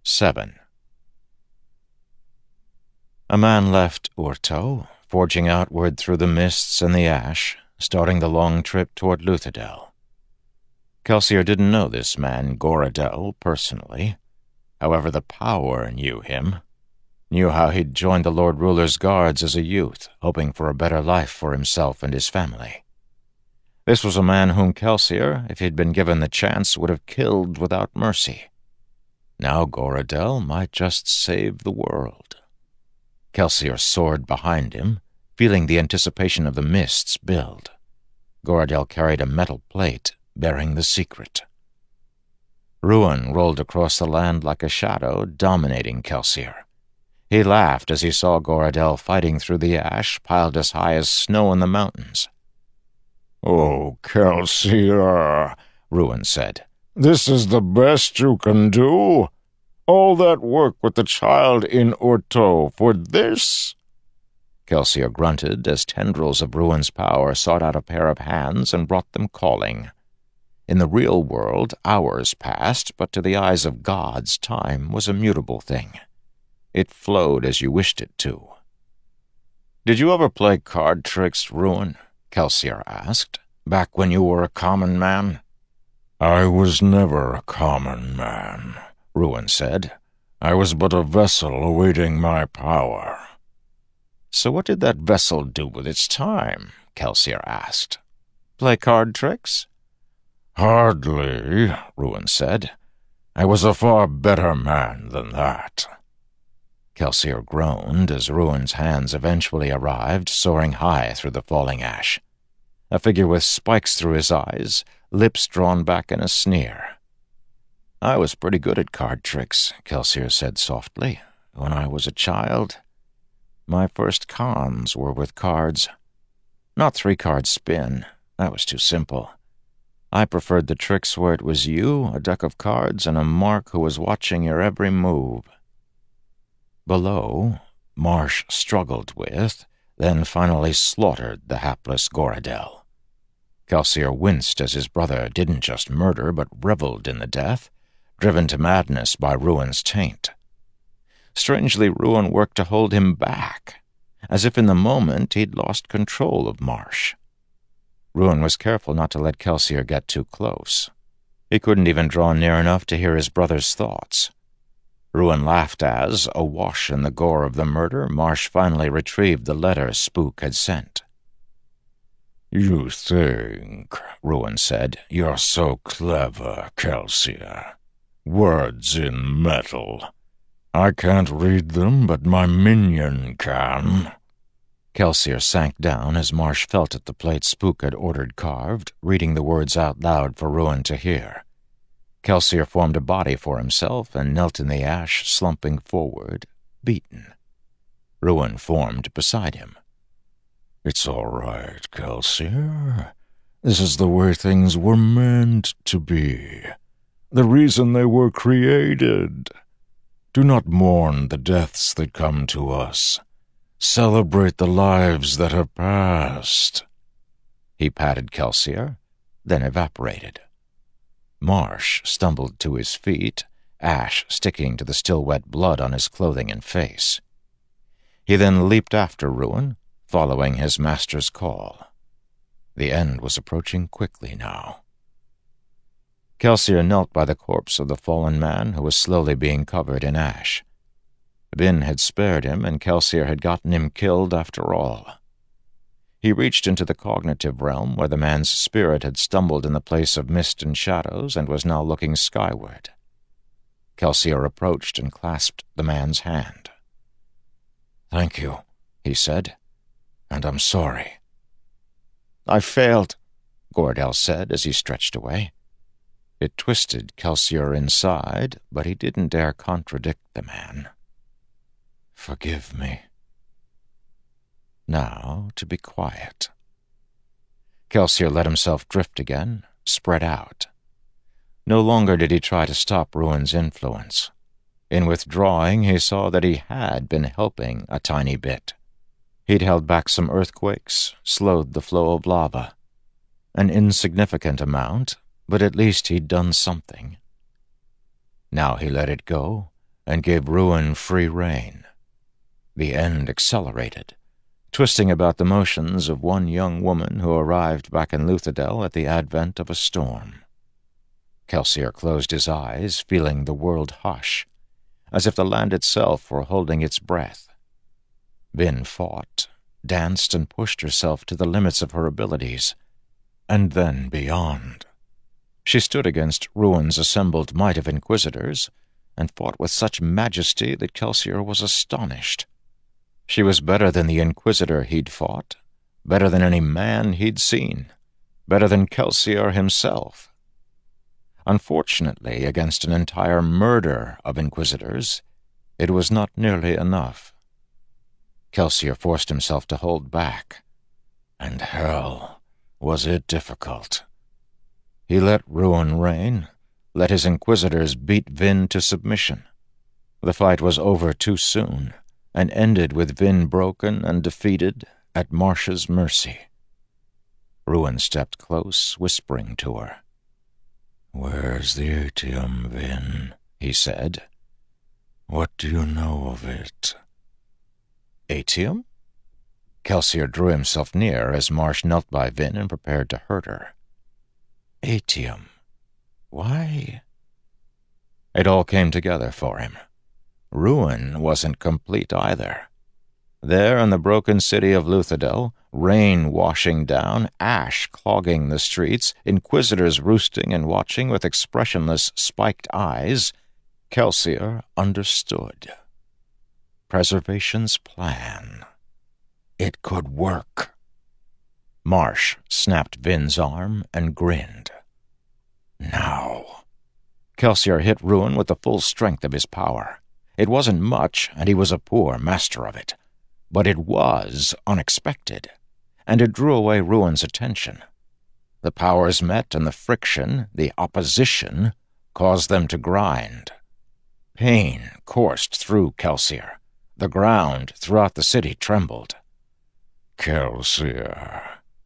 7. A man left Urto, forging outward through the mists and the ash, starting the long trip toward Luthadel. Kelsier didn't know this man, Goradel, personally. However, the Power knew him, knew how he'd joined the Lord Ruler's guards as a youth, hoping for a better life for himself and his family. This was a man whom Kelsier, if he'd been given the chance, would have killed without mercy. Now Goradel might just save the world. Kelsier soared behind him, feeling the anticipation of the mists build. Goradel carried a metal plate bearing the secret. Ruin rolled across the land like a shadow, dominating Kelsier. He laughed as he saw Goradel fighting through the ash piled as high as snow in the mountains. "Oh, Kelsier," Ruin said, "this is the best you can do? All that work with the child in Urto for this?" Kelsier grunted as tendrils of Ruin's power sought out a pair of hands and brought them calling. In the real world, hours passed, but to the eyes of gods, time was a mutable thing. It flowed as you wished it to. "Did you ever play card tricks, Ruin?" Kelsier asked. "Back when you were a common man?" "I was never a common man," Ruin said. "I was but a vessel awaiting my power." "So what did that vessel do with its time?" Kelsier asked. "Play card tricks?" "Hardly," Ruin said. "I was a far better man than that." Kelsier groaned as Ruin's hands eventually arrived, soaring high through the falling ash. A figure with spikes through his eyes, lips drawn back in a sneer. "I was pretty good at card tricks," Kelsier said softly, "when I was a child. My first cons were with cards. Not 3-card spin. That was too simple. I preferred the tricks where it was you, a deck of cards, and a mark who was watching your every move." Below, Marsh struggled with, then finally slaughtered the hapless Goradel. Kelsier winced as his brother didn't just murder but reveled in the death, driven to madness by Ruin's taint. Strangely, Ruin worked to hold him back, as if in the moment he'd lost control of Marsh. Ruin was careful not to let Kelsier get too close. He couldn't even draw near enough to hear his brother's thoughts. Ruin laughed as, awash in the gore of the murder, Marsh finally retrieved the letter Spook had sent. "You think," Ruin said, "you're so clever, Kelsier. Words in metal. I can't read them, but my minion can." Kelsier sank down as Marsh felt at the plate Spook had ordered carved, reading the words out loud for Ruin to hear. Kelsier formed a body for himself and knelt in the ash, slumping forward, beaten. Ruin formed beside him. "It's all right, Kelsier. This is the way things were meant to be. The reason they were created. Do not mourn the deaths that come to us. Celebrate the lives that have passed." He patted Kelsier, then evaporated. Marsh stumbled to his feet, ash sticking to the still wet blood on his clothing and face. He then leaped after Ruin, following his master's call. The end was approaching quickly now. Kelsier knelt by the corpse of the fallen man who was slowly being covered in ash. Vin had spared him, and Kelsier had gotten him killed after all. He reached into the cognitive realm where the man's spirit had stumbled in the place of mist and shadows and was now looking skyward. Kelsier approached and clasped the man's hand. "Thank you," he said, "and I'm sorry." "I failed," Goradel said as he stretched away. It twisted Kelsier inside, but he didn't dare contradict the man. "Forgive me." Now to be quiet. Kelsier let himself drift again, spread out. No longer did he try to stop Ruin's influence. In withdrawing, he saw that he had been helping a tiny bit. He'd held back some earthquakes, slowed the flow of lava. An insignificant amount, but at least he'd done something. Now he let it go, and gave ruin free rein. The end accelerated, twisting about the motions of one young woman who arrived back in Luthadel at the advent of a storm. Kelsier closed his eyes, feeling the world hush, as if the land itself were holding its breath. Vin fought, danced, and pushed herself to the limits of her abilities, and then beyond. She stood against Ruin's assembled might of inquisitors, and fought with such majesty that Kelsier was astonished. She was better than the inquisitor he'd fought, better than any man he'd seen, better than Kelsier himself. Unfortunately, against an entire murder of inquisitors, it was not nearly enough. Kelsier forced himself to hold back, and hell, was it difficult. He let ruin reign, let his inquisitors beat Vin to submission. The fight was over too soon, and ended with Vin broken and defeated at Marsh's mercy. Ruin stepped close, whispering to her. "Where's the Atium, Vin?" he said. "What do you know of it?" Atium? Kelsier drew himself near as Marsh knelt by Vin and prepared to hurt her. Atium? Why? It all came together for him. Ruin wasn't complete either. There in the broken city of Luthadel, rain washing down, ash clogging the streets, inquisitors roosting and watching with expressionless, spiked eyes, Kelsier understood. Preservation's plan. It could work. Marsh snapped Vin's arm and grinned. Now. Kelsier hit Ruin with the full strength of his power. It wasn't much, and he was a poor master of it. But it was unexpected, and it drew away Ruin's attention. The powers met, and the friction, the opposition, caused them to grind. Pain coursed through Kelsier. The ground throughout the city trembled. "Kelsier,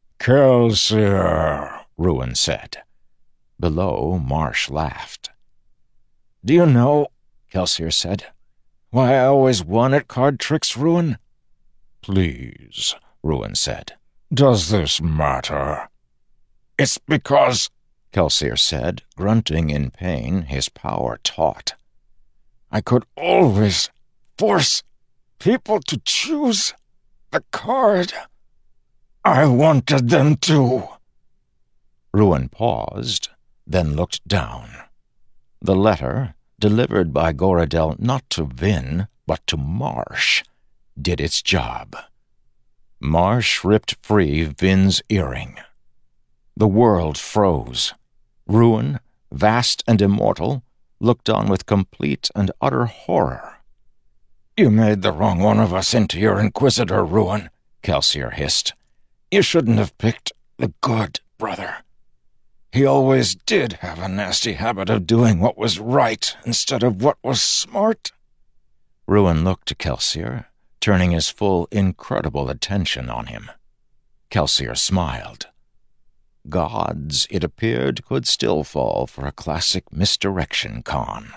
Kelsier," Ruin said. Below, Marsh laughed. "Do you know," Kelsier said, "why I always won at card tricks, Ruin?" "Please," Ruin said. "Does this matter?" "It's because," Kelsier said, grunting in pain, his power taut, "I could always force people to choose the card. I wanted them to." Ruin paused, then looked down. The letter, delivered by Goradel not to Vin, but to Marsh, did its job. Marsh ripped free Vin's earring. The world froze. Ruin, vast and immortal, looked on with complete and utter horror. "You made the wrong one of us into your inquisitor, Ruin," Kelsier hissed. "You shouldn't have picked the good brother. He always did have a nasty habit of doing what was right instead of what was smart." Ruin looked to Kelsier, turning his full, incredible attention on him. Kelsier smiled. Gods, it appeared, could still fall for a classic misdirection con.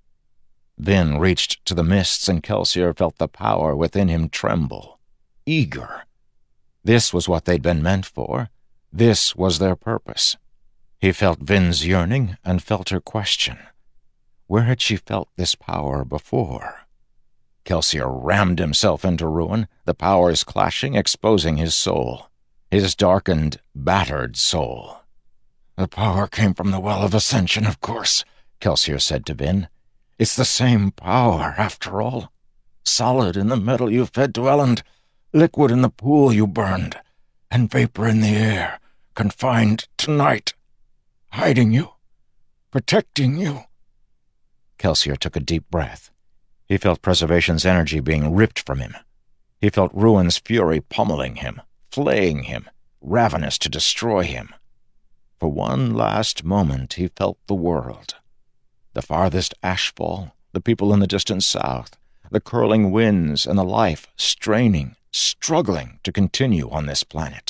Vin reached to the mists, and Kelsier felt the power within him tremble, eager. This was what they'd been meant for. This was their purpose. He felt Vin's yearning and felt her question. Where had she felt this power before? Kelsier rammed himself into Ruin, the powers clashing, exposing his soul. His darkened, battered soul. "The power came from the Well of Ascension, of course," Kelsier said to Vin. "It's the same power, after all. Solid in the metal you fed to Elend, liquid in the pool you burned, and vapor in the air, confined to night, hiding you, protecting you." Kelsier took a deep breath. He felt Preservation's energy being ripped from him. He felt Ruin's fury pummeling him, flaying him, ravenous to destroy him. For one last moment he felt the world. The farthest ashfall, the people in the distant south, the curling winds, and the life straining, struggling to continue on this planet.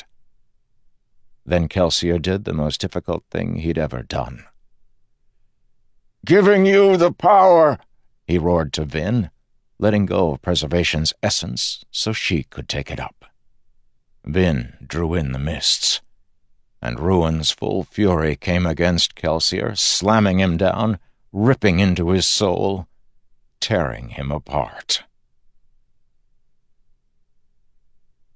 Then Kelsier did the most difficult thing he'd ever done. "Giving you the power he roared to Vin, letting go of preservation's essence so she could take it up. Vin drew in the mists, and Ruin's full fury came against Kelsier, slamming him down, ripping into his soul, tearing him apart.